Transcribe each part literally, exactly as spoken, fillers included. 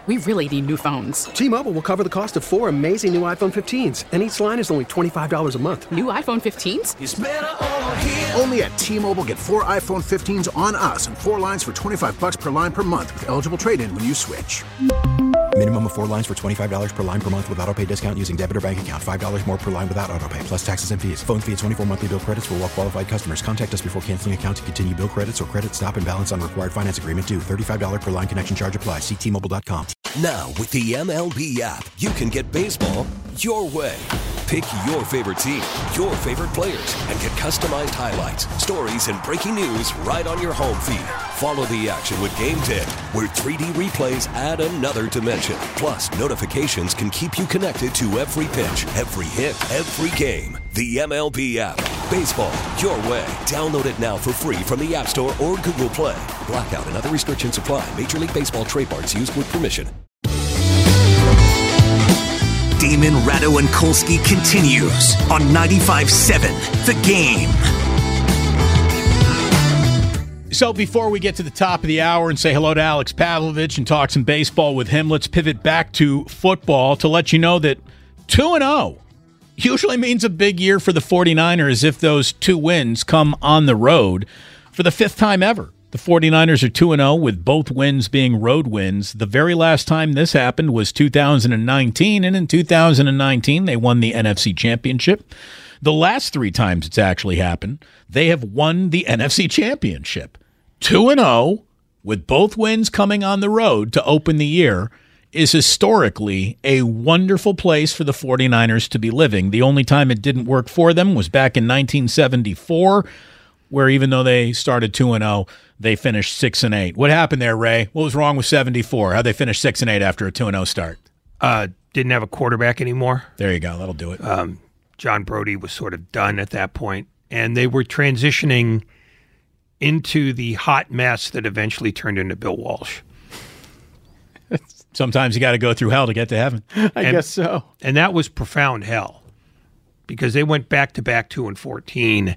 we really need new phones. T-Mobile will cover the cost of four amazing new iPhone fifteens, and each line is only twenty-five dollars a month. New iPhone fifteens? It's better over here. Only at T-Mobile, get four iPhone fifteens on us and four lines for twenty-five dollars per line per month with eligible trade-in when you switch. Minimum of four lines for twenty-five dollars per line per month with autopay discount using debit or bank account. five dollars more per line without autopay, plus taxes and fees. Phone fee at twenty-four monthly bill credits for well-qualified customers. Contact us before canceling account to continue bill credits or credit stop and balance on required finance agreement due. thirty-five dollars per line connection charge applies. See T Mobile dot com. Now, with the M L B app, you can get baseball your way. Pick your favorite team, your favorite players, and get customized highlights, stories, and breaking news right on your home feed. Follow the action with Game Day, where three D replays add another dimension. Plus, notifications can keep you connected to every pitch, every hit, every game. The M L B app. Baseball your way. Download it now for free from the App Store or Google Play. Blackout and other restrictions apply. Major League Baseball trademarks used with permission. Damon, Ratto, and Kolsky continues on ninety-five seven The Game. So before we get to the top of the hour and say hello to Alex Pavlovich and talk some baseball with him, let's pivot back to football to let you know that two and oh usually means a big year for the 49ers if those two wins come on the road for the fifth time ever. The 49ers are two and oh with both wins being road wins. The very last time this happened was two thousand nineteen, and in two thousand nineteen they won the N F C Championship. The last three times it's actually happened, they have won the N F C Championship. two and oh with both wins coming on the road to open the year is historically a wonderful place for the 49ers to be living. The only time it didn't work for them was back in nineteen seventy-four, where even though they started two and oh, they finished six and eight. What happened there, Ray? What was wrong with seventy-four? How'd they finish six and eight after a two and oh start? Uh, didn't have a quarterback anymore. There you go. That'll do it. Um, John Brody was sort of done at that point, and they were transitioning into the hot mess that eventually turned into Bill Walsh. Sometimes you got to go through hell to get to heaven. I and, guess so. And that was profound hell because they went back-to-back two and fourteen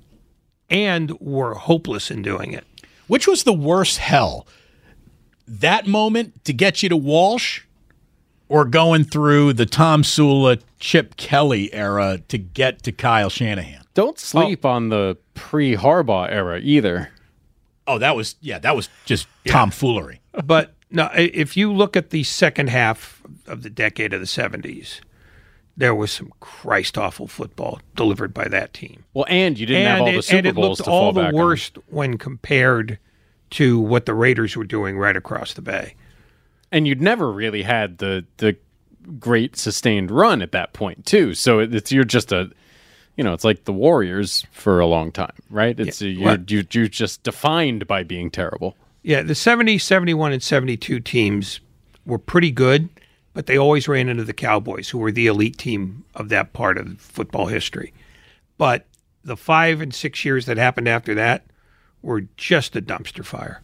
and were hopeless in doing it. Which was the worst hell? That moment to get you to Walsh or going through the Tom Sula, Chip Kelly era to get to Kyle Shanahan? Don't sleep oh. on the pre-Harbaugh era either. Oh, that was, yeah, that was just yeah. tomfoolery. But no, if you look at the second half of the decade of the seventies, there was some Christ-awful football delivered by that team. Well, and you didn't and have all it, the Super Bowls to fall back on. And it looked all the worst when compared to what the Raiders were doing right across the bay. And you'd never really had the the great sustained run at that point, too. So it's you're just a, you know, it's like the Warriors for a long time, right? It's yeah. a, you're, you're, you're just defined by being terrible. Yeah, the seventy, seventy-one, and seventy-two teams were pretty good, but they always ran into the Cowboys, who were the elite team of that part of football history. But the five and six years that happened after that were just a dumpster fire.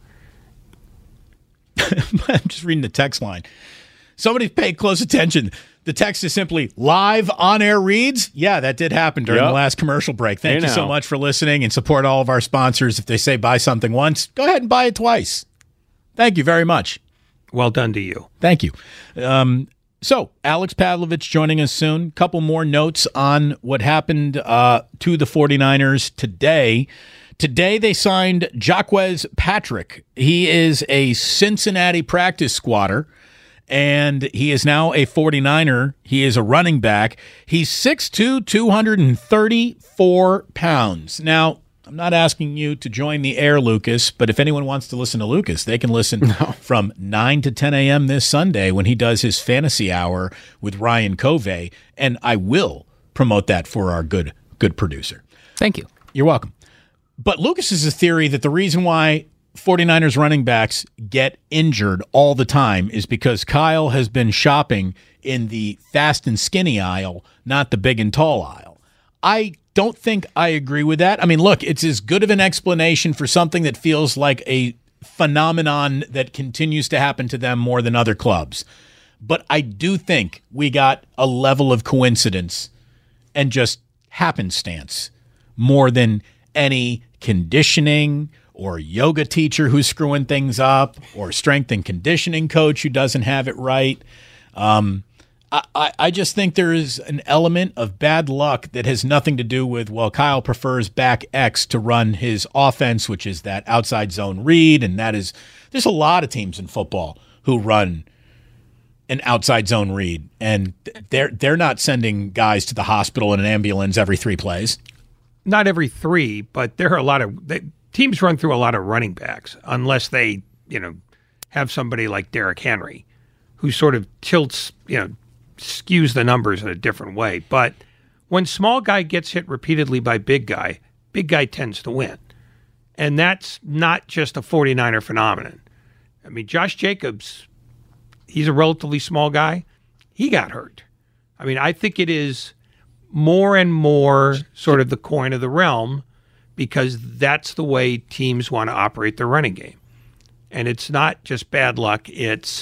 I'm just reading the text line. Somebody pay close attention. The text is simply live on-air reads. Yeah, that did happen during yep. the last commercial break. Thank hey you now. so much for listening and support all of our sponsors. If they say buy something once, go ahead and buy it twice. Thank you very much. Well done to you. Thank you. Um, so, Alex Pavlovich joining us soon. Couple more notes on what happened uh, to the 49ers today. Today they signed Jaquez Patrick. He is a Cincinnati practice squatter, and he is now a 49er. He is a running back. He's six two, two hundred thirty-four pounds. Now, I'm not asking you to join the air, Lucas, but if anyone wants to listen to Lucas, they can listen no. from nine to ten a.m. this Sunday when he does his fantasy hour with Ryan Covey, and I will promote that for our good good producer. Thank you. You're welcome. But Lucas is a theory that the reason why 49ers running backs get injured all the time is because Kyle has been shopping in the fast and skinny aisle, not the big and tall aisle. I don't think I agree with that. I mean, look, it's as good of an explanation for something that feels like a phenomenon that continues to happen to them more than other clubs. But I do think we got a level of coincidence and just happenstance more than any conditioning or a yoga teacher who's screwing things up, or a strength and conditioning coach who doesn't have it right. Um, I, I, I just think there is an element of bad luck that has nothing to do with, well, Kyle prefers back X to run his offense, which is that outside zone read, and that is there's a lot of teams in football who run an outside zone read, and they're they're not sending guys to the hospital in an ambulance every three plays. Not every three, but there are a lot of they, teams run through a lot of running backs unless they, you know, have somebody like Derrick Henry, who sort of tilts, you know, skews the numbers in a different way. But when small guy gets hit repeatedly by big guy, big guy tends to win, and that's not just a 49er phenomenon. I mean, Josh Jacobs, he's a relatively small guy. He got hurt. I mean, I think it is more and more sort of the coin of the realm because that's the way teams want to operate their running game. And it's not just bad luck. It's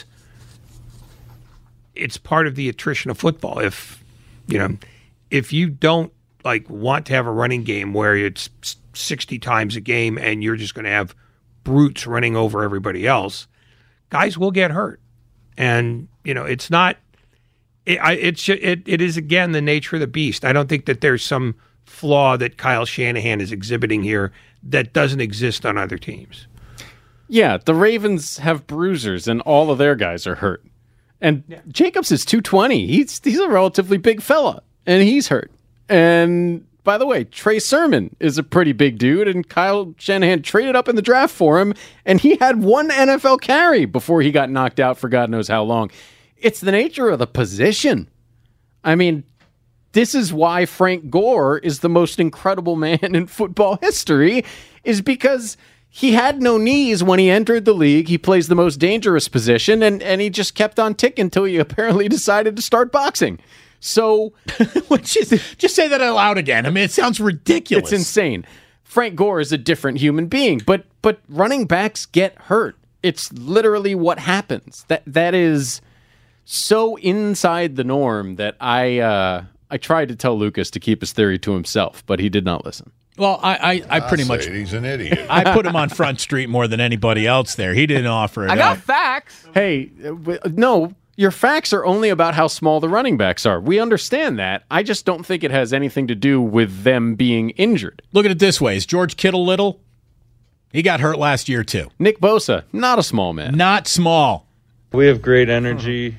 it's part of the attrition of football. If, you know, if you don't like want to have a running game where it's sixty times a game and you're just going to have brutes running over everybody else, guys will get hurt. And, you know, it's not, it, I, it's, it, it is, again, the nature of the beast. I don't think that there's some flaw that Kyle Shanahan is exhibiting here that doesn't exist on other teams. Yeah, the Ravens have bruisers, and all of their guys are hurt. And yeah. Jacobs is two twenty. He's he's a relatively big fella, and he's hurt. And by the way, Trey Sermon is a pretty big dude, and Kyle Shanahan traded up in the draft for him, and he had one N F L carry before he got knocked out for God knows how long. It's the nature of the position. I mean, this is why Frank Gore is the most incredible man in football history, is because he had no knees when he entered the league. He plays the most dangerous position, and, and he just kept on ticking until he apparently decided to start boxing. So, which is, just say that out loud again. I mean, it sounds ridiculous. It's insane. Frank Gore is a different human being, but but running backs get hurt. It's literally what happens. That that is so inside the norm that I uh, I tried to tell Lucas to keep his theory to himself, but he did not listen. Well, I, I, I pretty I much he's an idiot. I put him on Front Street more than anybody else there. He didn't offer it. I got up. facts. Hey, no. Your facts are only about how small the running backs are. We understand that. I just don't think it has anything to do with them being injured. Look at it this way. Is George Kittle little? He got hurt last year, too. Nick Bosa, not a small man. Not small. We have great energy.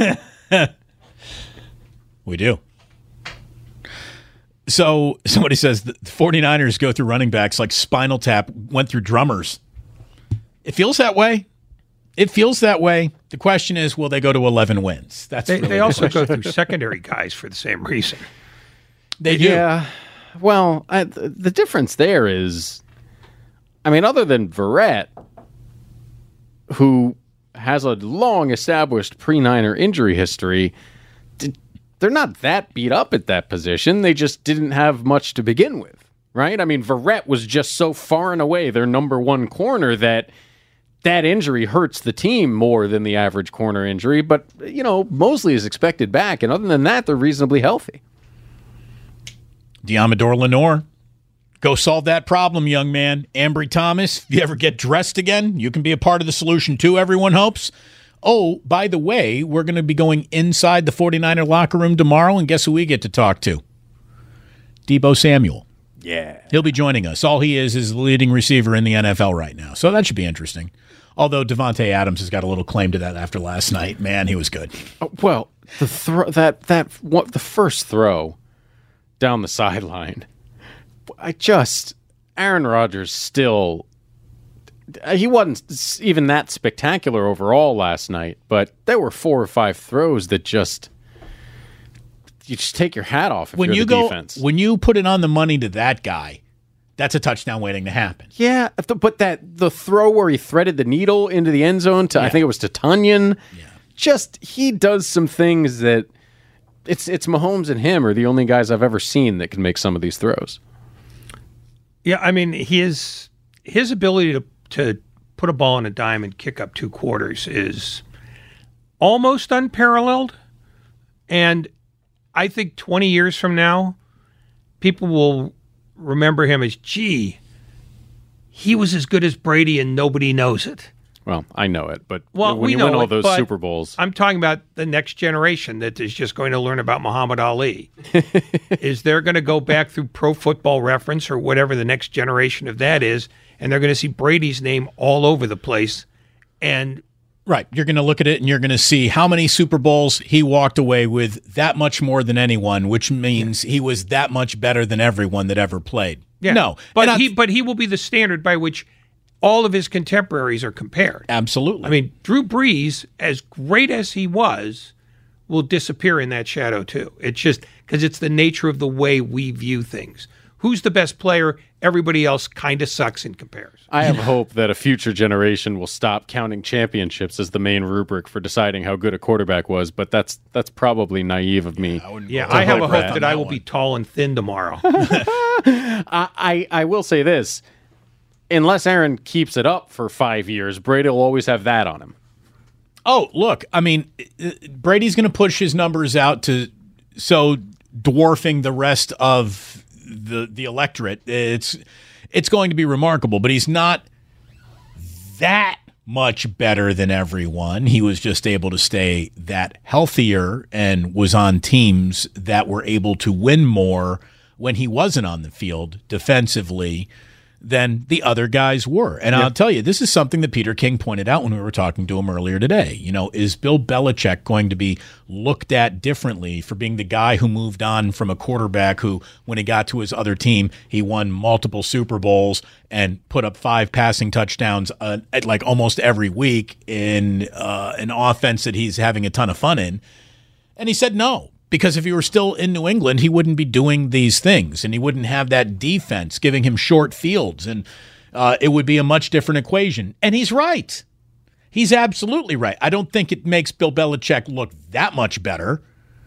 We do. So somebody says the 49ers go through running backs like Spinal Tap went through drummers. It feels that way. It feels that way. The question is, will they go to eleven wins? That's they, really they the also question. go through secondary guys for the same reason. They do. Yeah. Well, I, the difference there is, I mean, other than Verrett, who has a long established pre-Niner injury history, they're not that beat up at that position. They just didn't have much to begin with, right? I mean, Verrett was just so far and away their number one corner that that injury hurts the team more than the average corner injury. But, you know, Mosley is expected back, and other than that, they're reasonably healthy. Diamador Lenore, go solve that problem, young man. Ambry Thomas, if you ever get dressed again, you can be a part of the solution too, everyone hopes. Oh, by the way, we're going to be going inside the 49er locker room tomorrow, and guess who we get to talk to? Deebo Samuel. Yeah. He'll be joining us. All he is is the leading receiver in the N F L right now, so that should be interesting. Although Devontae Adams has got a little claim to that after last night. Man, he was good. Oh, well, the throw that that what the first throw down the sideline, I just Aaron Rodgers still. He wasn't even that spectacular overall last night, but there were four or five throws that just you just take your hat off if when you're you the go defense. when you put it on the money to that guy. That's a touchdown waiting to happen. Yeah, but that the throw where he threaded the needle into the end zone to yeah. I think it was to Tunyon. Yeah. Just he does some things that it's it's Mahomes and him are the only guys I've ever seen that can make some of these throws. Yeah, I mean his his ability to to put a ball in a dime and kick up two quarters is almost unparalleled. And I think twenty years from now, people will remember him as, gee, he was as good as Brady and nobody knows it. Well, I know it, but Well, when we you know win all it, those but Super Bowls, I'm talking about the next generation that is just going to learn about Muhammad Ali. Is they're going to go back through Pro Football Reference or whatever the next generation of that is, and they're going to see Brady's name all over the place. And right, you're going to look at it and you're going to see how many Super Bowls he walked away with, that much more than anyone, which means yeah. he was that much better than everyone that ever played. Yeah. No, but he but he will be the standard by which all of his contemporaries are compared. Absolutely. I mean, Drew Brees, as great as he was, will disappear in that shadow too. It's just because it's the nature of the way we view things. Who's the best player? Everybody else kind of sucks in comparison. I have hope that a future generation will stop counting championships as the main rubric for deciding how good a quarterback was, but that's that's probably naive of me. Yeah, yeah I have a hope that, that I will one. be tall and thin tomorrow. I, I I will say this. Unless Aaron keeps it up for five years, Brady will always have that on him. Oh, look, I mean, Brady's going to push his numbers out to so dwarfing the rest of the the electorate. It's it's going to be remarkable, but he's not that much better than everyone. He was just able to stay that healthier and was on teams that were able to win more when he wasn't on the field defensively than the other guys were. And yep. I'll tell you, this is something that Peter King pointed out when we were talking to him earlier today. You know, is Bill Belichick going to be looked at differently for being the guy who moved on from a quarterback who, when he got to his other team, he won multiple Super Bowls and put up five passing touchdowns uh, at like almost every week in uh, an offense that he's having a ton of fun in? And he said no. Because if he were still in New England, he wouldn't be doing these things, and he wouldn't have that defense giving him short fields, and uh, it would be a much different equation. And he's right. He's absolutely right. I don't think it makes Bill Belichick look that much better,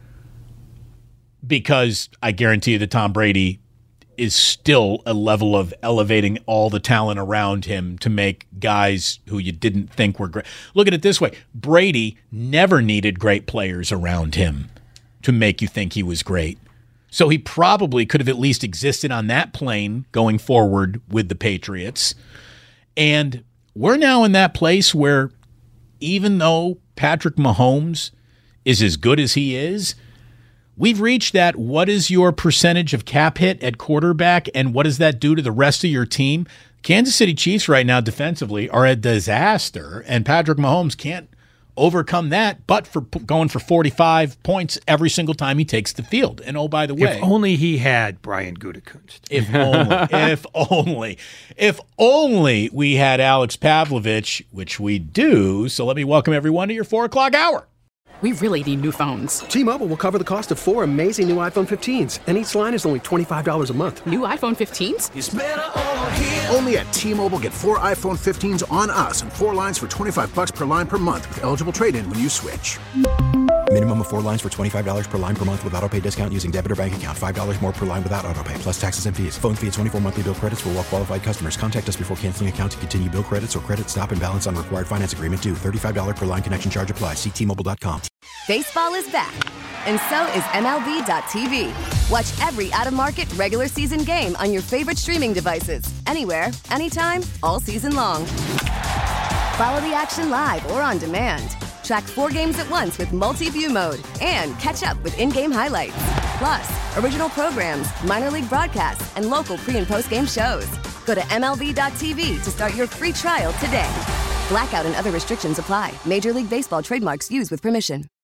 because I guarantee you that Tom Brady is still a level of elevating all the talent around him to make guys who you didn't think were great. Look at it this way. Brady never needed great players around him to make you think he was great. So he probably could have at least existed on that plane going forward with the Patriots. And we're now in that place where even though Patrick Mahomes is as good as he is, we've reached that what is your percentage of cap hit at quarterback and what does that do to the rest of your team? Kansas City Chiefs right now defensively are a disaster, and Patrick Mahomes can't overcome that, but for p- going for forty-five points every single time he takes the field. And oh, by the way, if only he had Brian Gutekunst. If only, if only, if only we had Alex Pavlovich, which we do. So let me welcome everyone to your four o'clock hour. We really need new phones. T-Mobile will cover the cost of four amazing new iPhone fifteens, and each line is only twenty-five dollars a month. New iPhone fifteens? It's better over here. Only at T-Mobile, get four iPhone fifteens on us and four lines for twenty-five bucks per line per month with eligible trade-in when you switch. Minimum of four lines for twenty-five dollars per line per month with auto pay discount using debit or bank account. five dollars more per line without auto pay, plus taxes and fees. Phone fee at twenty-four monthly bill credits for well-qualified customers. Contact us before canceling account to continue bill credits or credit stop and balance on required finance agreement due. thirty-five dollars per line connection charge applies. See T Mobile dot com. Baseball is back, and so is M L B dot T V. Watch every out-of-market regular season game on your favorite streaming devices. Anywhere, anytime, all season long. Follow the action live or on demand. Track four games at once with multi-view mode and catch up with in-game highlights. Plus, original programs, minor league broadcasts, and local pre- and post-game shows. Go to M L B dot T V to start your free trial today. Blackout and other restrictions apply. Major League Baseball trademarks used with permission.